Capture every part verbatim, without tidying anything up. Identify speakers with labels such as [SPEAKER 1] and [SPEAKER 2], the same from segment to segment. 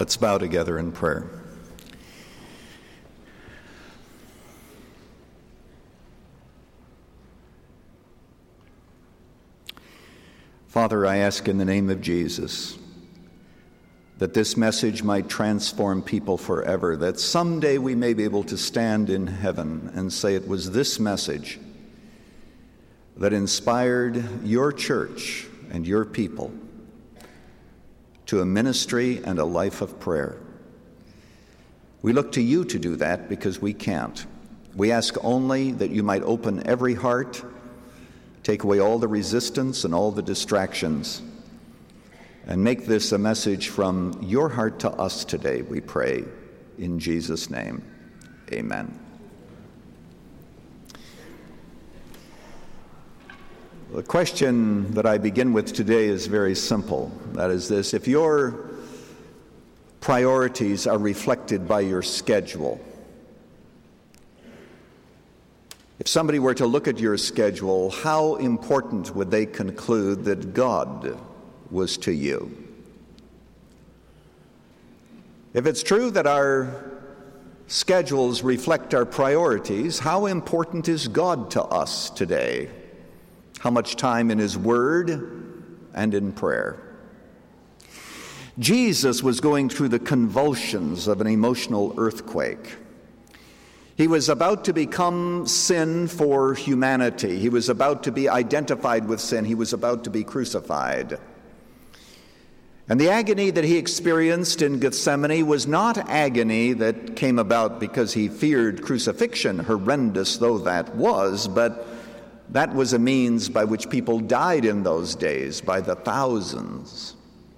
[SPEAKER 1] Let's bow together in prayer. Father, I ask in the name of Jesus that this message might transform people forever, that someday we may be able to stand in heaven and say it was this message that inspired your church and your people to a ministry and a life of prayer. We look to you to do that because we can't. We ask only that you might open every heart, take away all the resistance and all the distractions, and make this a message from your heart to us today, we pray, in Jesus' name. Amen. The question that I begin with today is very simple. That is this: if your priorities are reflected by your schedule, if somebody were to look at your schedule, how important would they conclude that God was to you? If it's true that our schedules reflect our priorities, how important is God to us today? How much time in His Word and in prayer? Jesus was going through the convulsions of an emotional earthquake. He was about to become sin for humanity. He was about to be identified with sin. He was about to be crucified. And the agony that he experienced in Gethsemane was not agony that came about because he feared crucifixion, horrendous though that was, but that was a means by which people died in those days by the thousands.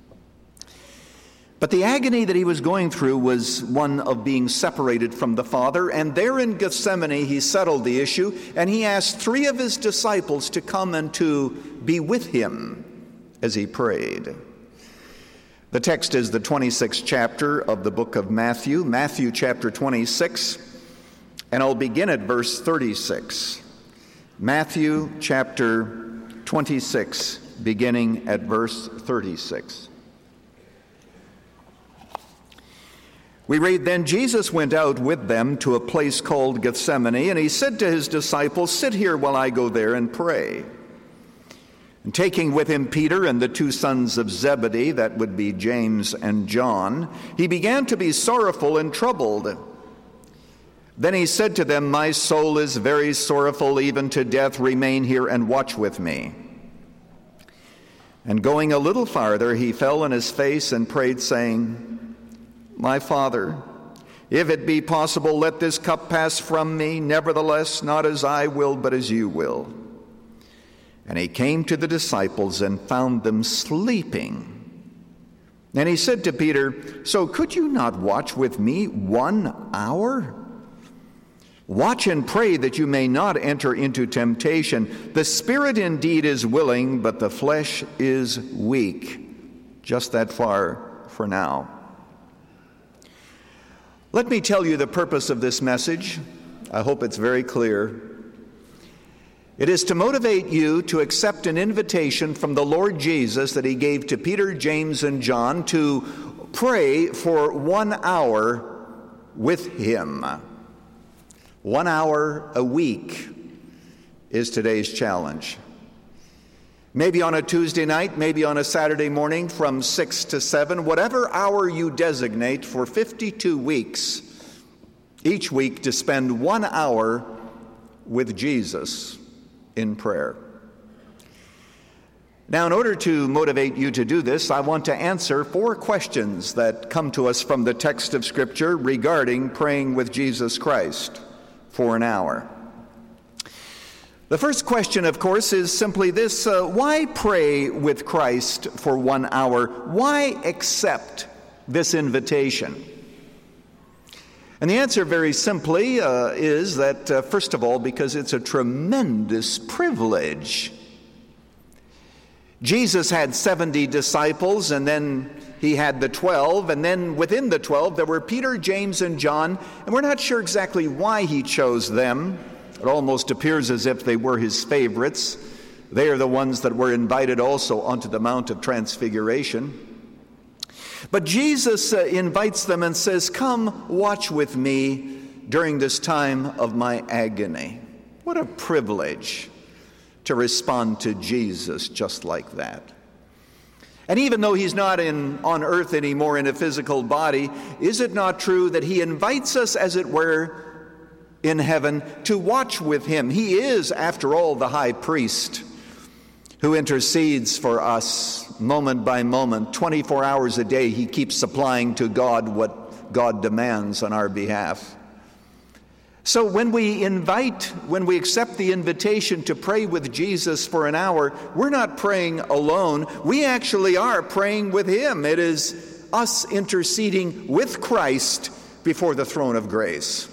[SPEAKER 1] But the agony that he was going through was one of being separated from the Father, and there in Gethsemane he settled the issue, and he asked three of his disciples to come and to be with him as he prayed. The text is the twenty-sixth chapter of the book of Matthew, Matthew chapter twenty-six, and I'll begin at verse thirty-six. Matthew chapter twenty-six, beginning at verse thirty-six. We read, "Then Jesus went out with them to a place called Gethsemane, and he said to his disciples, 'Sit here while I go there and pray.' And taking with him Peter and the two sons of Zebedee," that would be James and John, "he began to be sorrowful and troubled. Then he said to them, 'My soul is very sorrowful, even to death. Remain here and watch with me.' And going a little farther, he fell on his face and prayed, saying, 'My Father, if it be possible, let this cup pass from me. Nevertheless, not as I will, but as you will.' And he came to the disciples and found them sleeping. And he said to Peter, 'So could you not watch with me one hour? Watch and pray that you may not enter into temptation. The spirit indeed is willing, but the flesh is weak.'" Just that far for now. Let me tell you the purpose of this message. I hope it's very clear. It is to motivate you to accept an invitation from the Lord Jesus that he gave to Peter, James, and John to pray for one hour with him. One hour a week is today's challenge. Maybe on a Tuesday night, maybe on a Saturday morning from six to seven, whatever hour you designate for fifty-two weeks, each week to spend one hour with Jesus in prayer. Now, in order to motivate you to do this, I want to answer four questions that come to us from the text of Scripture regarding praying with Jesus Christ for an hour. The first question, of course, is simply this: uh, why pray with Christ for one hour? Why accept this invitation? And the answer, very simply, uh, is that, uh, first of all, because it's a tremendous privilege. Jesus had seventy disciples, and then he had the twelve, and then within the twelve there were Peter, James, and John, and we're not sure exactly why he chose them. It almost appears as if they were his favorites. They are the ones that were invited also onto the Mount of Transfiguration. But Jesus uh, invites them and says, "Come watch with me during this time of my agony." What a privilege to respond to Jesus just like that. And even though he's not in, on earth anymore in a physical body, is it not true that he invites us, as it were, in heaven to watch with him? He is, after all, the high priest who intercedes for us moment by moment. twenty-four hours a day, he keeps supplying to God what God demands on our behalf. So when we invite, when we accept the invitation to pray with Jesus for an hour, we're not praying alone. We actually are praying with him. It is us interceding with Christ before the throne of grace.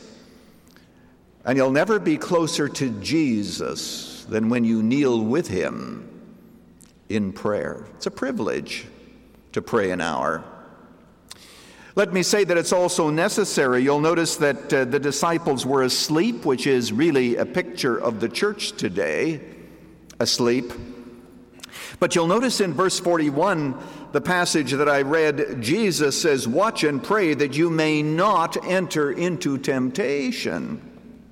[SPEAKER 1] And you'll never be closer to Jesus than when you kneel with him in prayer. It's a privilege to pray an hour. Let me say that it's also necessary. You'll notice that uh, the disciples were asleep, which is really a picture of the church today, asleep. But you'll notice in verse forty-one, the passage that I read, Jesus says, "Watch and pray that you may not enter into temptation."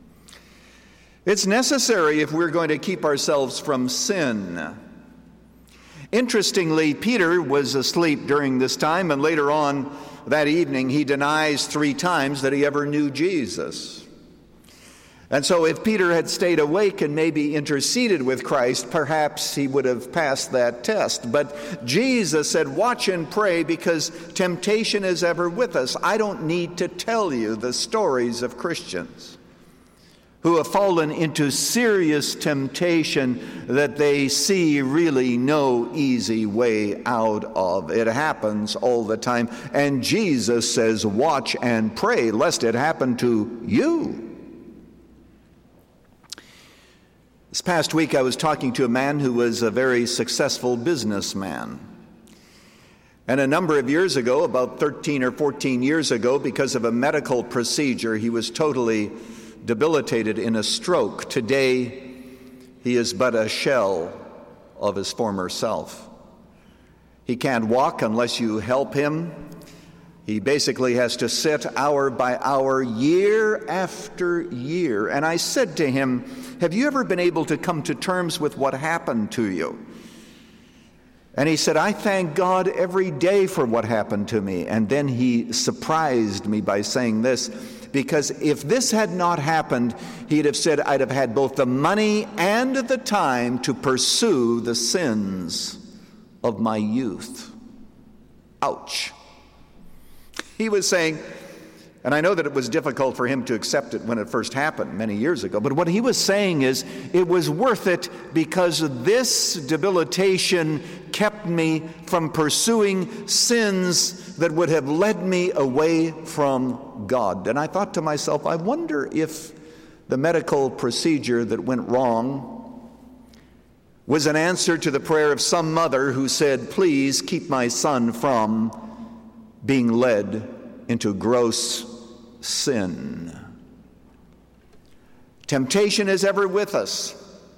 [SPEAKER 1] It's necessary if we're going to keep ourselves from sin. Interestingly, Peter was asleep during this time, and later on that evening he denies three times that he ever knew Jesus. And so if Peter had stayed awake and maybe interceded with Christ, perhaps he would have passed that test. But Jesus said, "Watch and pray, because temptation is ever with us." I don't need to tell you the stories of Christians who have fallen into serious temptation that they see really no easy way out of. It happens all the time. And Jesus says, "Watch and pray, lest it happen to you." This past week I was talking to a man who was a very successful businessman. And a number of years ago, about thirteen or fourteen years ago, because of a medical procedure, he was totally debilitated in a stroke. Today, he is but a shell of his former self. He can't walk unless you help him. He basically has to sit hour by hour, year after year. And I said to him, "Have you ever been able to come to terms with what happened to you?" And he said, "I thank God every day for what happened to me." And then he surprised me by saying this, because if this had not happened, he'd have said, "I'd have had both the money and the time to pursue the sins of my youth." Ouch. He was saying, and I know that it was difficult for him to accept it when it first happened many years ago, but what he was saying is it was worth it because this debilitation kept me from pursuing sins that would have led me away from God. And I thought to myself, I wonder if the medical procedure that went wrong was an answer to the prayer of some mother who said, "Please keep my son from being led into gross sin." Temptation is ever with us.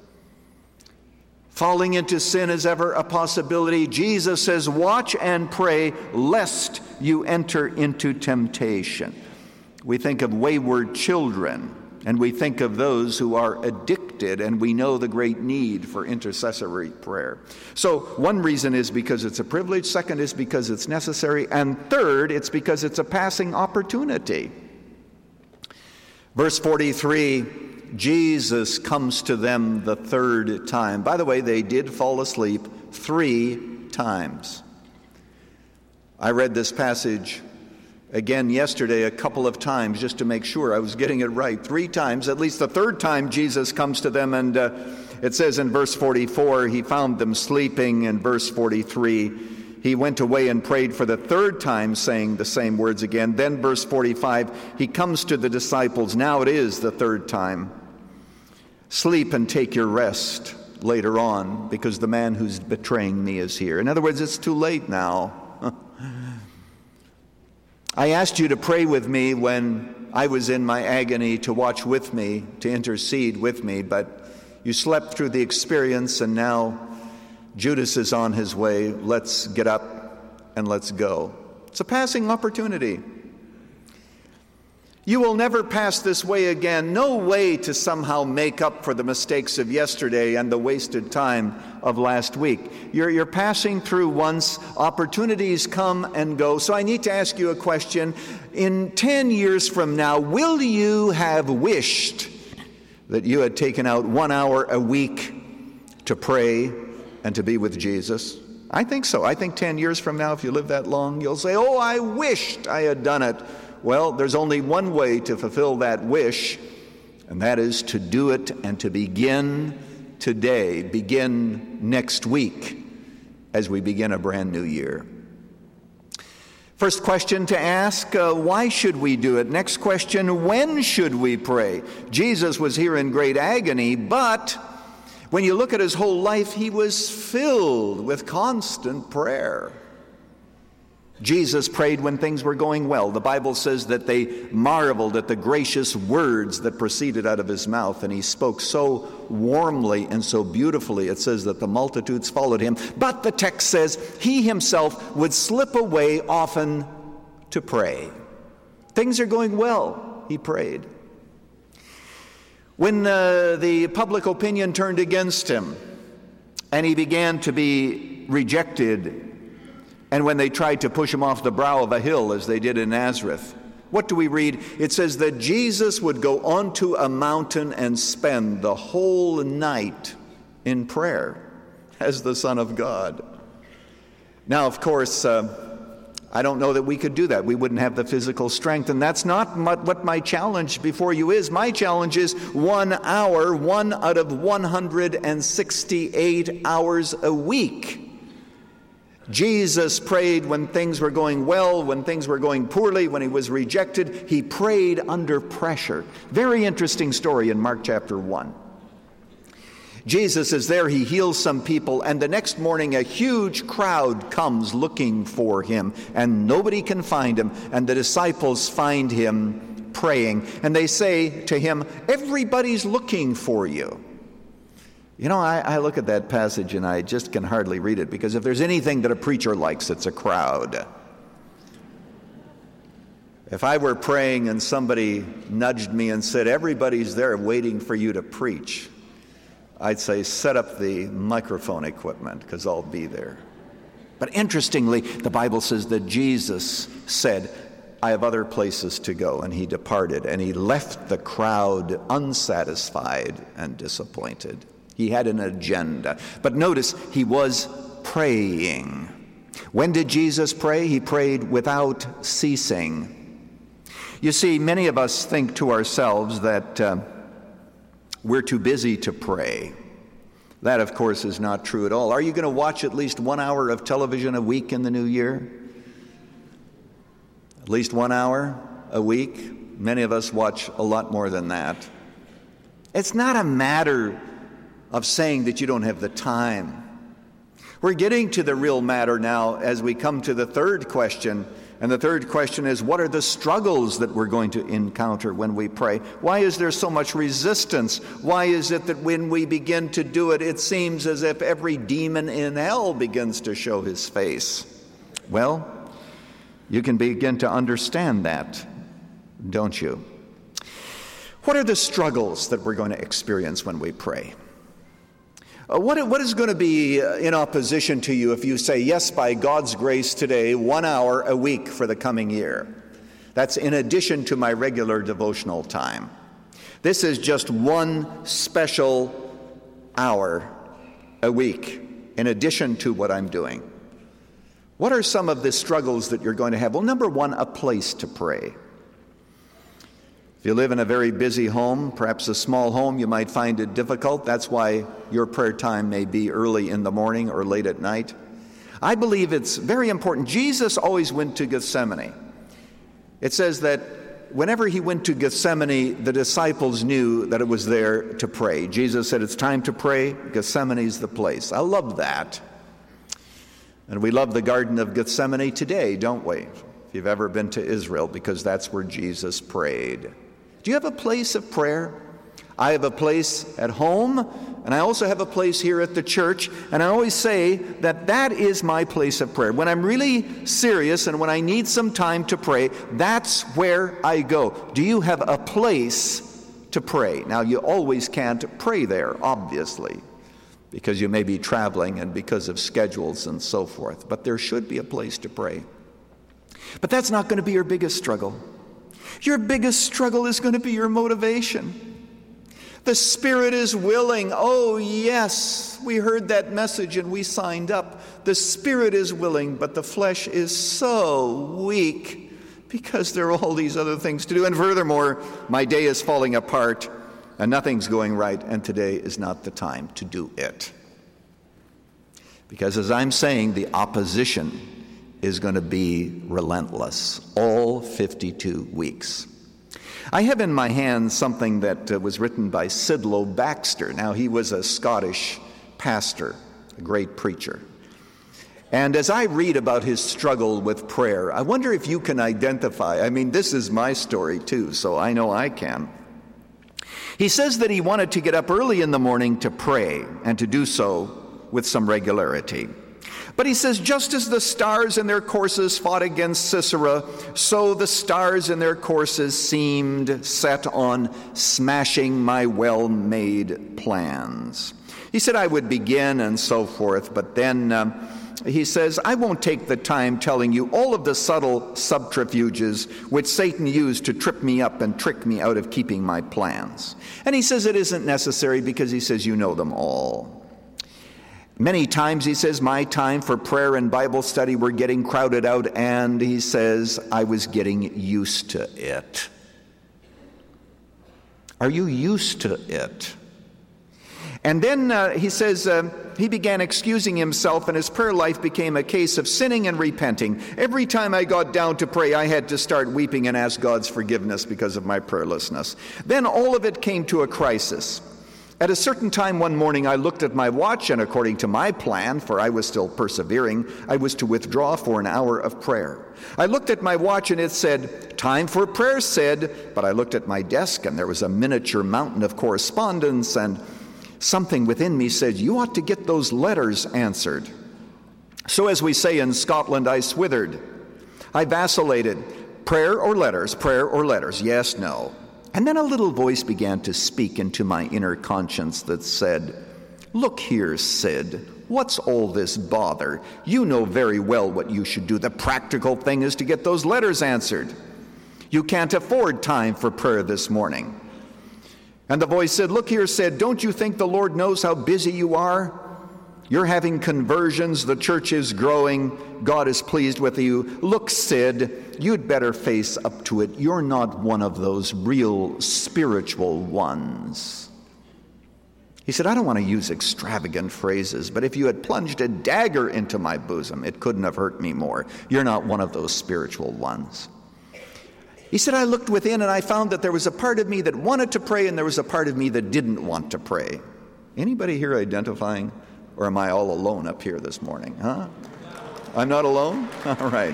[SPEAKER 1] Falling into sin is ever a possibility. Jesus says, "Watch and pray lest you enter into temptation." We think of wayward children, and we think of those who are addicted, and we know the great need for intercessory prayer. So one reason is because it's a privilege, second is because it's necessary, and third, it's because it's a passing opportunity. Verse forty-three, Jesus comes to them the third time. By the way, they did fall asleep three times. I read this passage again yesterday a couple of times just to make sure I was getting it right. Three times, at least the third time Jesus comes to them, and uh, it says in verse forty-four, he found them sleeping. In verse forty-three, he went away and prayed for the third time, saying the same words again. Then verse forty-five, he comes to the disciples. Now it is the third time. "Sleep and take your rest later on, because the man who's betraying me is here." In other words, it's too late now. I asked you to pray with me when I was in my agony, to watch with me, to intercede with me, but you slept through the experience, and now Judas is on his way. Let's get up and let's go. It's a passing opportunity. You will never pass this way again. No way to somehow make up for the mistakes of yesterday and the wasted time of last week. You're, you're passing through once. Opportunities come and go. So I need to ask you a question. In ten years from now, will you have wished that you had taken out one hour a week to pray and to be with Jesus? I think so. I think ten years from now, if you live that long, you'll say, oh, I wished I had done it. Well, there's only one way to fulfill that wish, and that is to do it and to begin today, begin next week as we begin a brand new year. First question to ask, uh, why should we do it? Next question, when should we pray? Jesus was here in great agony, but when you look at his whole life, he was filled with constant prayer. Jesus prayed when things were going well. The Bible says that they marveled at the gracious words that proceeded out of his mouth, and he spoke so warmly and so beautifully. It says that the multitudes followed him. But the text says he himself would slip away often to pray. Things are going well, he prayed. When uh, the public opinion turned against him and he began to be rejected, and when they tried to push him off the brow of a hill, as they did in Nazareth, what do we read? It says that Jesus would go onto a mountain and spend the whole night in prayer as the Son of God. Now, of course, uh, I don't know that we could do that. We wouldn't have the physical strength, and that's not what my challenge before you is. My challenge is one hour, one out of one hundred sixty-eight hours a week. Jesus prayed when things were going well, when things were going poorly, when he was rejected. He prayed under pressure. Very interesting story in Mark chapter one. Jesus is there, he heals some people, and the next morning a huge crowd comes looking for him, and nobody can find him, and the disciples find him praying, and they say to him, everybody's looking for you. You know, I, I look at that passage and I just can hardly read it, because if there's anything that a preacher likes, it's a crowd. If I were praying and somebody nudged me and said, everybody's there waiting for you to preach, I'd say, set up the microphone equipment, because I'll be there. But interestingly, the Bible says that Jesus said, I have other places to go, and he departed, and he left the crowd unsatisfied and disappointed. He had an agenda. But notice, he was praying. When did Jesus pray? He prayed without ceasing. You see, many of us think to ourselves that uh, we're too busy to pray. That, of course, is not true at all. Are you going to watch at least one hour of television a week in the new year? At least one hour a week? Many of us watch a lot more than that. It's not a matter of saying that you don't have the time. We're getting to the real matter now as we come to the third question. And the third question is, what are the struggles that we're going to encounter when we pray? Why is there so much resistance? Why is it that when we begin to do it, it seems as if every demon in hell begins to show his face? Well, you can begin to understand that, don't you? What are the struggles that we're going to experience when we pray? Uh, what, what is going to be uh, in opposition to you if you say, yes, by God's grace today, one hour a week for the coming year? That's in addition to my regular devotional time. This is just one special hour a week in addition to what I'm doing. What are some of the struggles that you're going to have? Well, number one, a place to pray. If you live in a very busy home, perhaps a small home, you might find it difficult. That's why your prayer time may be early in the morning or late at night. I believe it's very important. Jesus always went to Gethsemane. It says that whenever he went to Gethsemane, the disciples knew that it was there to pray. Jesus said, it's time to pray. Gethsemane's the place. I love that. And we love the Garden of Gethsemane today, don't we? If you've ever been to Israel, because that's where Jesus prayed. Do you have a place of prayer? I have a place at home, and I also have a place here at the church, and I always say that that is my place of prayer. When I'm really serious and when I need some time to pray, that's where I go. Do you have a place to pray? Now, you always can't pray there, obviously, because you may be traveling and because of schedules and so forth, but there should be a place to pray. But that's not going to be your biggest struggle. Your biggest struggle is going to be your motivation. The spirit is willing. Oh, yes, we heard that message and we signed up. The spirit is willing, but the flesh is so weak because there are all these other things to do. And furthermore, my day is falling apart and nothing's going right, and today is not the time to do it. Because as I'm saying, the opposition is going to be relentless all fifty-two weeks. I have in my hand something that uh, was written by Sidlow Baxter. Now, he was a Scottish pastor, a great preacher. And as I read about his struggle with prayer, I wonder if you can identify. I mean, this is my story too, so I know I can. He says that he wanted to get up early in the morning to pray, and to do so with some regularity. But he says, just as the stars in their courses fought against Sisera, so the stars in their courses seemed set on smashing my well-made plans. He said I would begin and so forth, but then um, he says, I won't take the time telling you all of the subtle subterfuges which Satan used to trip me up and trick me out of keeping my plans. And he says it isn't necessary because he says you know them all. Many times, he says, my time for prayer and Bible study were getting crowded out, and he says, I was getting used to it. Are you used to it? And then uh, he says uh, he began excusing himself, and his prayer life became a case of sinning and repenting. Every time I got down to pray, I had to start weeping and ask God's forgiveness because of my prayerlessness. Then all of it came to a crisis. At a certain time one morning, I looked at my watch, and according to my plan, for I was still persevering, I was to withdraw for an hour of prayer. I looked at my watch, and it said, time for prayer, said, but I looked at my desk, and there was a miniature mountain of correspondence, and something within me said, you ought to get those letters answered. So as we say in Scotland, I swithered. I vacillated. Prayer or letters, prayer or letters, yes, no. And then a little voice began to speak into my inner conscience that said, look here, Sid, what's all this bother? You know very well what you should do. The practical thing is to get those letters answered. You can't afford time for prayer this morning. And the voice said, look here, Sid, don't you think the Lord knows how busy you are? You're having conversions, the church is growing, God is pleased with you. Look, Sid, you'd better face up to it. You're not one of those real spiritual ones. He said, I don't want to use extravagant phrases, but if you had plunged a dagger into my bosom, it couldn't have hurt me more. You're not one of those spiritual ones. He said, I looked within and I found that there was a part of me that wanted to pray and there was a part of me that didn't want to pray. Anybody here identifying? Or am I all alone up here this morning, huh? I'm not alone? All right.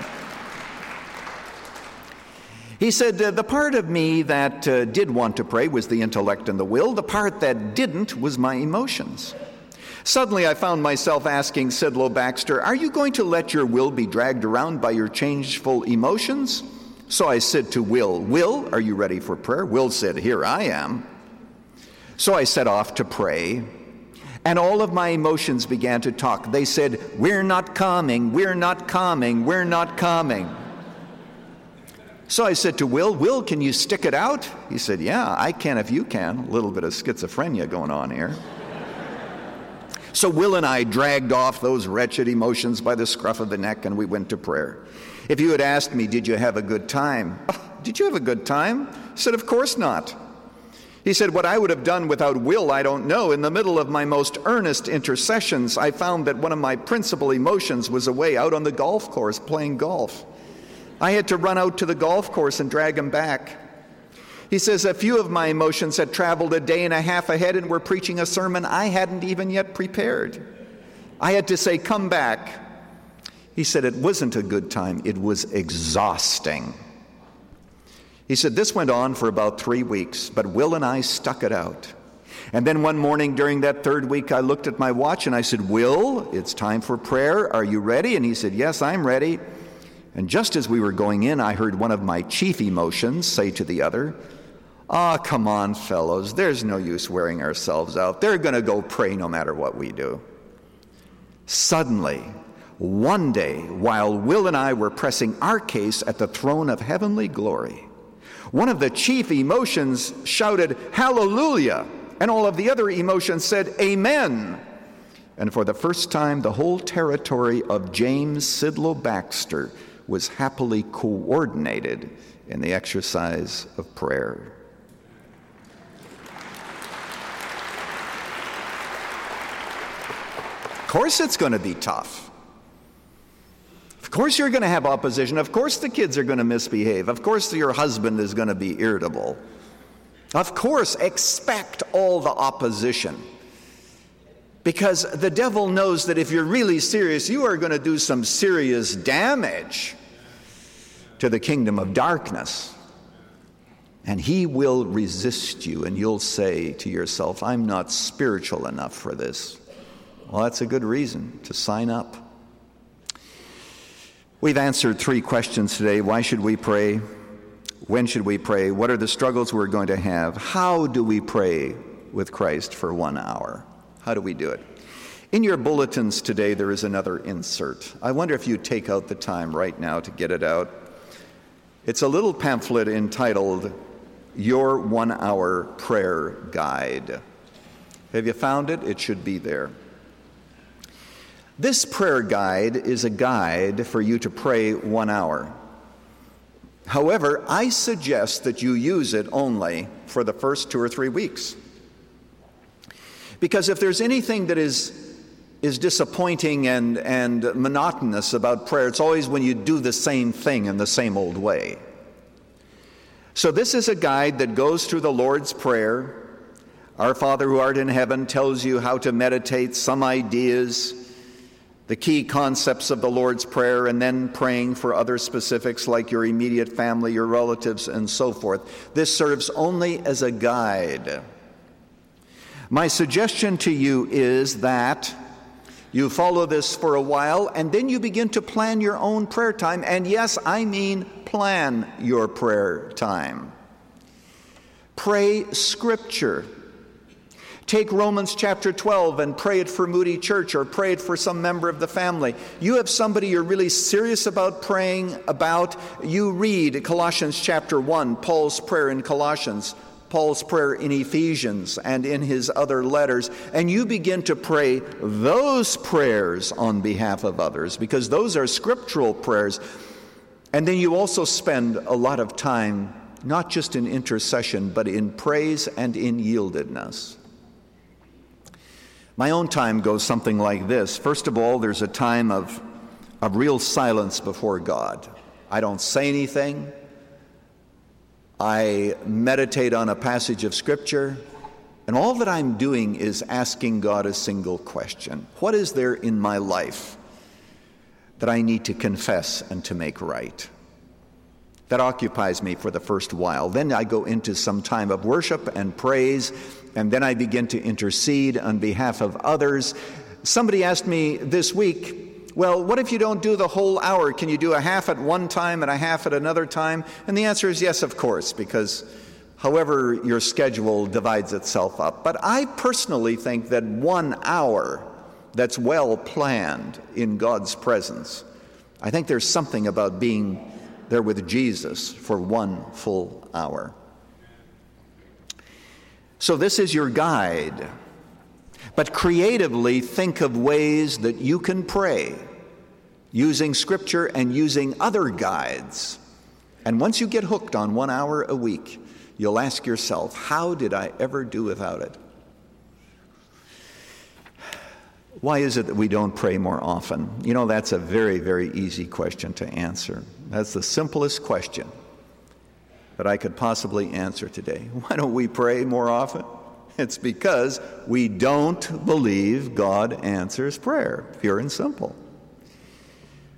[SPEAKER 1] He said, uh, the part of me that uh, did want to pray was the intellect and the will. The part that didn't was my emotions. Suddenly I found myself asking Sidlow Baxter, are you going to let your will be dragged around by your changeful emotions? So I said to Will, Will, are you ready for prayer? Will said, here I am. So I set off to pray. And all of my emotions began to talk. They said, we're not coming, we're not coming, we're not coming. So I said to Will, Will, can you stick it out? He said, yeah, I can if you can. A little bit of schizophrenia going on here. So Will and I dragged off those wretched emotions by the scruff of the neck, and we went to prayer. If you had asked me, did you have a good time? Oh, did you have a good time? I said, of course not. He said, what I would have done without Will, I don't know. In the middle of my most earnest intercessions, I found that one of my principal emotions was away out on the golf course playing golf. I had to run out to the golf course and drag him back. He says, a few of my emotions had traveled a day and a half ahead and were preaching a sermon I hadn't even yet prepared. I had to say, come back. He said, it wasn't a good time. It was exhausting. He said, this went on for about three weeks, but Will and I stuck it out. And then one morning during that third week, I looked at my watch and I said, Will, it's time for prayer. Are you ready? And he said, yes, I'm ready. And just as we were going in, I heard one of my chief emotions say to the other, ah, oh, come on, fellows, there's no use wearing ourselves out. They're going to go pray no matter what we do. Suddenly, one day, while Will and I were pressing our case at the throne of heavenly glory, one of the chief emotions shouted, hallelujah, and all of the other emotions said, amen. And for the first time, the whole territory of James Sidlow Baxter was happily coordinated in the exercise of prayer. Of course it's going to be tough. Of course you're going to have opposition. Of course the kids are going to misbehave. Of course your husband is going to be irritable. Of course, expect all the opposition. Because the devil knows that if you're really serious, you are going to do some serious damage to the kingdom of darkness. And he will resist you, and you'll say to yourself, I'm not spiritual enough for this. Well, that's a good reason to sign up. We've answered three questions today. Why should we pray? When should we pray? What are the struggles we're going to have? How do we pray with Christ for one hour? How do we do it? In your bulletins today, there is another insert. I wonder if you'd take out the time right now to get it out. It's a little pamphlet entitled, Your One Hour Prayer Guide. Have you found it? It should be there. This prayer guide is a guide for you to pray one hour. However, I suggest that you use it only for the first two or three weeks. Because if there's anything that is, is disappointing and, and monotonous about prayer, it's always when you do the same thing in the same old way. So this is a guide that goes through the Lord's Prayer. Our Father who art in heaven tells you how to meditate, some ideas, the key concepts of the Lord's Prayer, and then praying for other specifics like your immediate family, your relatives, and so forth. This serves only as a guide. My suggestion to you is that you follow this for a while, and then you begin to plan your own prayer time. And yes, I mean plan your prayer time. Pray Scripture. Take Romans chapter twelve and pray it for Moody Church, or pray it for some member of the family. You have somebody you're really serious about praying about. You read Colossians chapter one, Paul's prayer in Colossians, Paul's prayer in Ephesians, and in his other letters, and you begin to pray those prayers on behalf of others, because those are scriptural prayers. And then you also spend a lot of time, not just in intercession, but in praise and in yieldedness. My own time goes something like this. First of all, there's a time of, of real silence before God. I don't say anything. I meditate on a passage of Scripture, and all that I'm doing is asking God a single question. What is there in my life that I need to confess and to make right? That occupies me for the first while. Then I go into some time of worship and praise, and then I begin to intercede on behalf of others. Somebody asked me this week, well, what if you don't do the whole hour? Can you do a half at one time and a half at another time? And the answer is yes, of course, because however your schedule divides itself up. But I personally think that one hour that's well planned in God's presence, I think there's something about being there with Jesus for one full hour. So this is your guide. But creatively think of ways that you can pray using Scripture and using other guides. And once you get hooked on one hour a week, you'll ask yourself, how did I ever do without it? Why is it that we don't pray more often? You know, that's a very, very easy question to answer. That's the simplest question that I could possibly answer today. Why don't we pray more often? It's because we don't believe God answers prayer, pure and simple.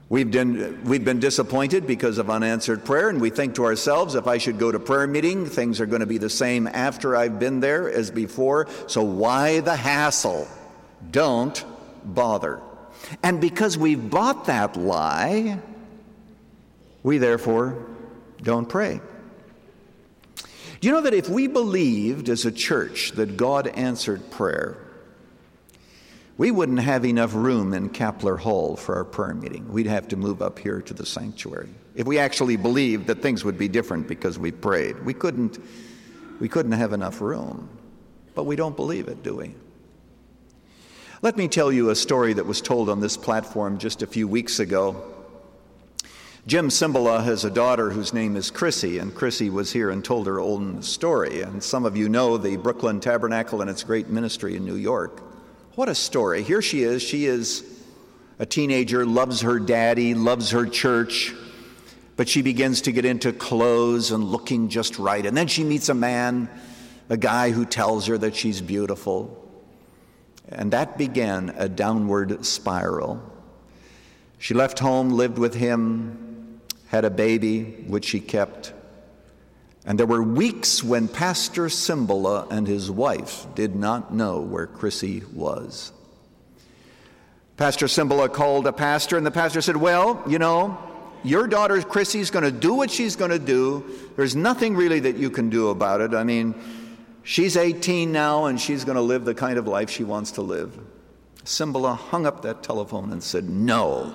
[SPEAKER 1] We've been, we've been disappointed because of unanswered prayer, and we think to ourselves, if I should go to prayer meeting, things are going to be the same after I've been there as before, so why the hassle? Don't bother. And because we've bought that lie, we therefore don't pray. Do you know that if we believed as a church that God answered prayer, we wouldn't have enough room in Kapler Hall for our prayer meeting. We'd have to move up here to the sanctuary. If we actually believed that things would be different because we prayed, we couldn't, we couldn't have enough room. But we don't believe it, do we? Let me tell you a story that was told on this platform just a few weeks ago. Jim Cymbala has a daughter whose name is Chrissy, and Chrissy was here and told her own story. And some of you know the Brooklyn Tabernacle and its great ministry in New York. What a story. Here she is. She is a teenager, loves her daddy, loves her church, but she begins to get into clothes and looking just right. And then she meets a man, a guy who tells her that she's beautiful. And that began a downward spiral. She left home, lived with him, had a baby, which she kept. And there were weeks when Pastor Cymbala and his wife did not know where Chrissy was. Pastor Cymbala called a pastor, and the pastor said, well, you know, your daughter Chrissy's going to do what she's going to do. There's nothing really that you can do about it. I mean, she's eighteen now, and she's going to live the kind of life she wants to live. Cymbala hung up that telephone and said, no,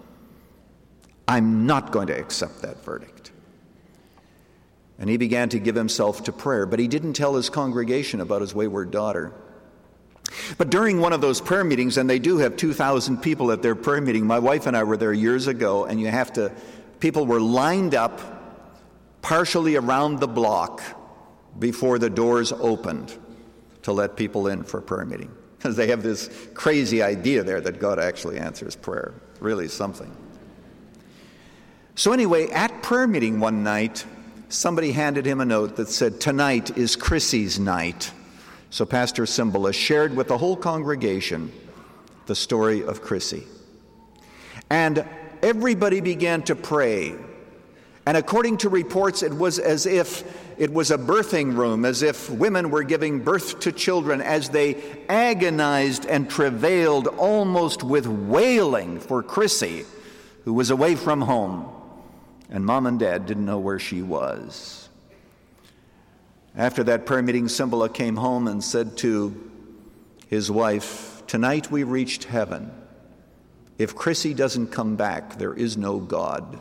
[SPEAKER 1] I'm not going to accept that verdict. And he began to give himself to prayer, but he didn't tell his congregation about his wayward daughter. But during one of those prayer meetings, and they do have two thousand people at their prayer meeting, my wife and I were there years ago, and you have to, people were lined up partially around the block before the doors opened to let people in for a prayer meeting. Because they have this crazy idea there that God actually answers prayer. Really something. So anyway, at prayer meeting one night, somebody handed him a note that said, tonight is Chrissy's night. So Pastor Cymbala shared with the whole congregation the story of Chrissy. And everybody began to pray. And according to reports, it was as if it was a birthing room, as if women were giving birth to children as they agonized and travailed almost with wailing for Chrissy, who was away from home. And mom and dad didn't know where she was. After that prayer meeting, Cymbala came home and said to his wife, tonight we reached heaven. If Chrissy doesn't come back, there is no God.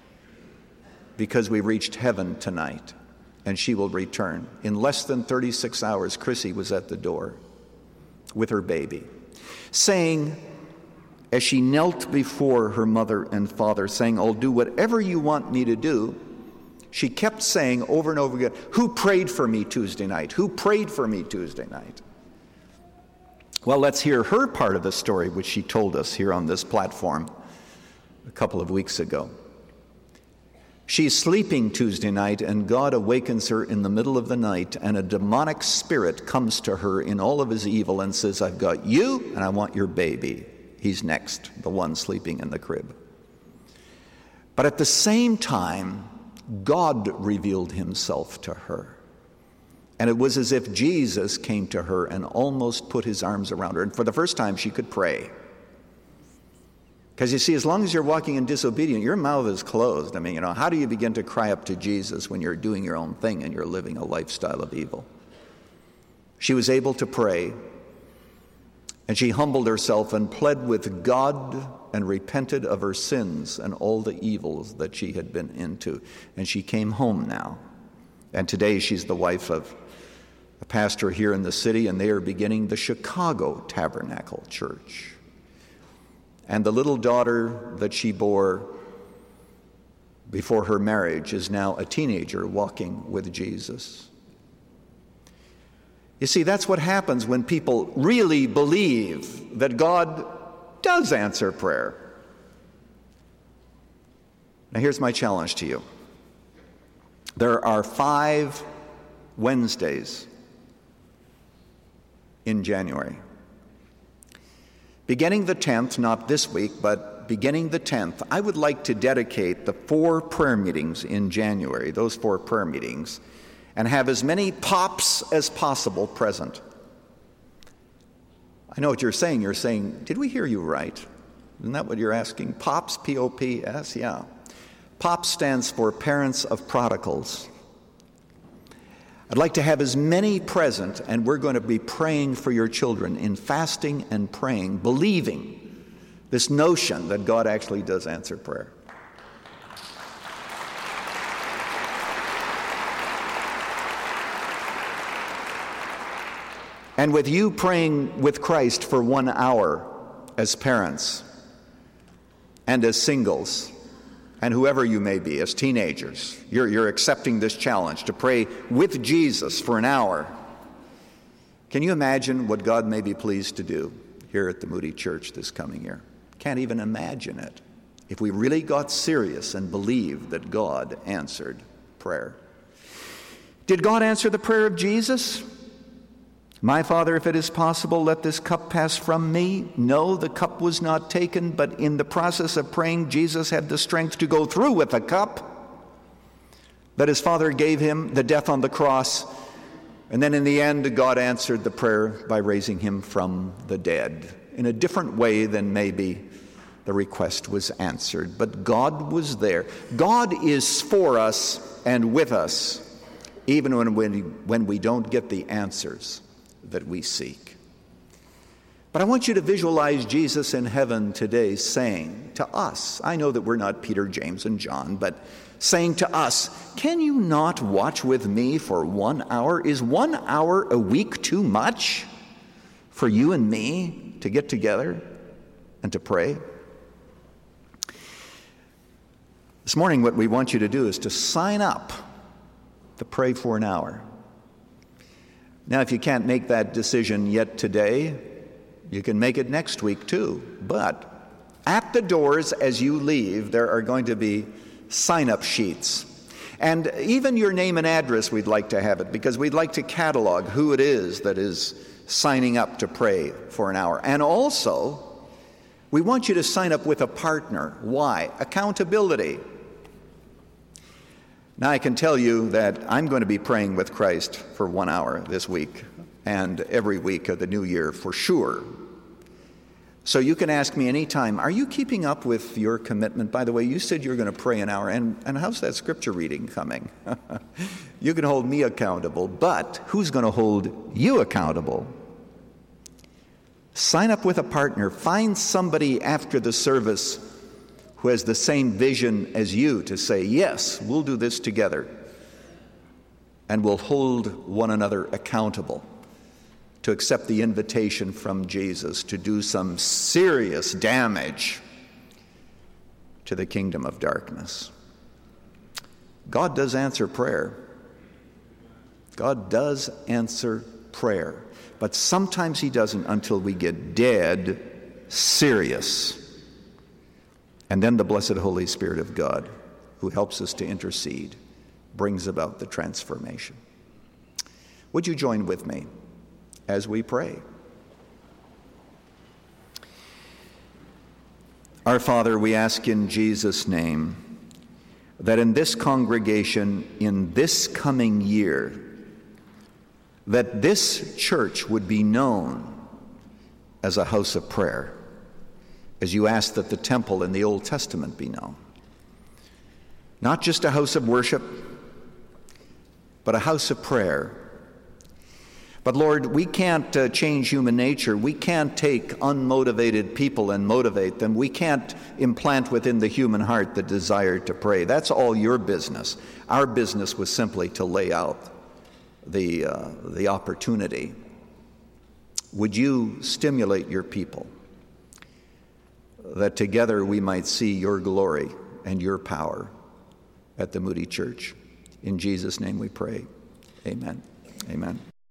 [SPEAKER 1] Because we reached heaven tonight, and she will return. In less than thirty-six hours, Chrissy was at the door with her baby, saying, as she knelt before her mother and father, saying, I'll do whatever you want me to do, she kept saying over and over again, who prayed for me Tuesday night? Who prayed for me Tuesday night? Well, let's hear her part of the story, which she told us here on this platform a couple of weeks ago. She's sleeping Tuesday night, and God awakens her in the middle of the night, and a demonic spirit comes to her in all of his evil and says, I've got you, and I want your baby. He's next, the one sleeping in the crib. But at the same time, God revealed himself to her. And it was as if Jesus came to her and almost put his arms around her. And for the first time, she could pray. Because you see, as long as you're walking in disobedience, your mouth is closed. I mean, you know, how do you begin to cry up to Jesus when you're doing your own thing and you're living a lifestyle of evil? She was able to pray. And she humbled herself and pled with God and repented of her sins and all the evils that she had been into. And she came home now. And today she's the wife of a pastor here in the city, and they are beginning the Chicago Tabernacle Church. And the little daughter that she bore before her marriage is now a teenager walking with Jesus. You see, that's what happens when people really believe that God does answer prayer. Now, here's my challenge to you. There are five Wednesdays in January. Beginning the tenth, not this week, but beginning the tenth, I would like to dedicate the four prayer meetings in January, those four prayer meetings, and have as many pops as possible present. I know what you're saying. You're saying, did we hear you right? Isn't that what you're asking? POPS, P O P S, yeah. POPS stands for Parents of Prodigals. I'd like to have as many present, and we're going to be praying for your children in fasting and praying, believing this notion that God actually does answer prayer. And with you praying with Christ for one hour as parents and as singles, and whoever you may be, as teenagers, you're, you're accepting this challenge to pray with Jesus for an hour. Can you imagine what God may be pleased to do here at the Moody Church this coming year? Can't even imagine it. If we really got serious and believed that God answered prayer. Did God answer the prayer of Jesus? My Father, if it is possible, let this cup pass from me. No, the cup was not taken, but in the process of praying, Jesus had the strength to go through with the cup that his Father gave him, the death on the cross. And then in the end, God answered the prayer by raising him from the dead in a different way than maybe the request was answered. But God was there. God is for us and with us, even when we, when we don't get the answers that we seek. But I want you to visualize Jesus in heaven today saying to us, I know that we're not Peter, James, and John, but saying to us, can you not watch with me for one hour? Is one hour a week too much for you and me to get together and to pray? This morning, what we want you to do is to sign up to pray for an hour. Now, if you can't make that decision yet today, you can make it next week too. But at the doors as you leave, there are going to be sign-up sheets. And even your name and address, we'd like to have it, because we'd like to catalog who it is that is signing up to pray for an hour. And also, we want you to sign up with a partner. Why? Accountability. Now, I can tell you that I'm going to be praying with Christ for one hour this week and every week of the new year for sure. So you can ask me anytime, are you keeping up with your commitment? By the way, you said you're going to pray an hour, and, and how's that scripture reading coming? You can hold me accountable, but who's going to hold you accountable? Sign up with a partner. Find somebody after the service who has the same vision as you to say, yes, we'll do this together. And we'll hold one another accountable to accept the invitation from Jesus to do some serious damage to the kingdom of darkness. God does answer prayer. God does answer prayer. But sometimes he doesn't until we get dead serious. And then the blessed Holy Spirit of God, who helps us to intercede, brings about the transformation. Would you join with me as we pray? Our Father, we ask in Jesus' name that in this congregation, in this coming year, that this church would be known as a house of prayer, as you asked that the temple in the Old Testament be known. Not just a house of worship, but a house of prayer. But Lord, we can't uh, change human nature. We can't take unmotivated people and motivate them. We can't implant within the human heart the desire to pray. That's all your business. Our business was simply to lay out the, uh, the opportunity. Would you stimulate your people, that together we might see your glory and your power at the Moody Church? In Jesus' name we pray. Amen. Amen.